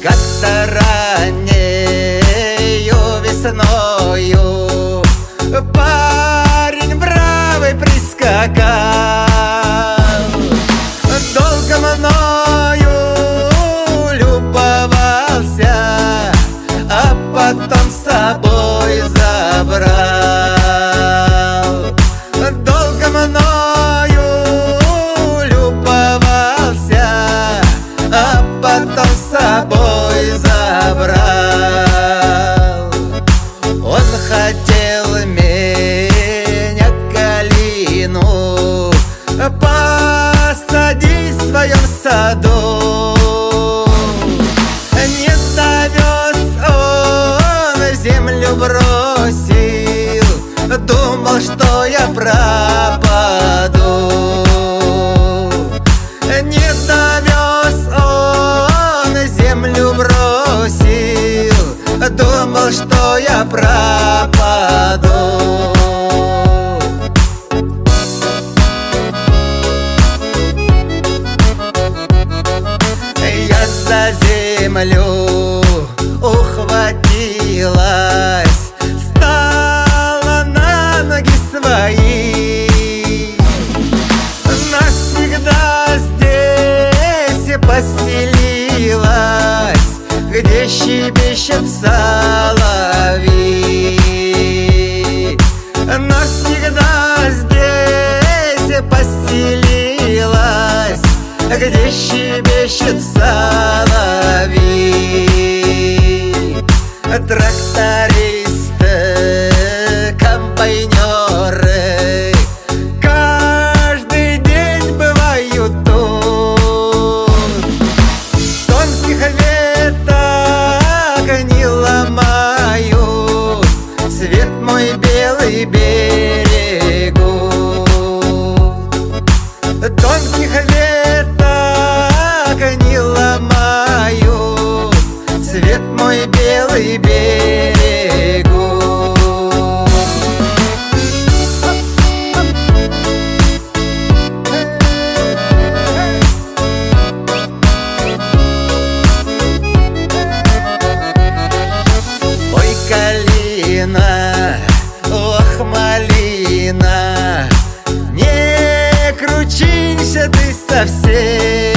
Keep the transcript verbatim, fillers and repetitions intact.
Как-то раннею весною парень бравый прискакал, долго мною любовался, а потом с собой забрал. Долго мною любовался, а потом с собой забрал. Он хотел меня, калину, посадить в своем саду. Не довез он, землю бросил, думал, что я пропаду. Не довез он, землю бросил, думал, что я пропаду. Я за землю ухватилась, стала на ноги свои. Навсегда здесь поселилась, где щебечет соловей. Навсегда здесь поселилась, где щебечет соловей. Трактористы, комбайнеры каждый день бывают тут. Тонких веток не ломают, свет мой белый берегут. Тонких веток не ломают, свет мой белый берегут. Ой, калина, ох, малина, не кручинься ты совсем.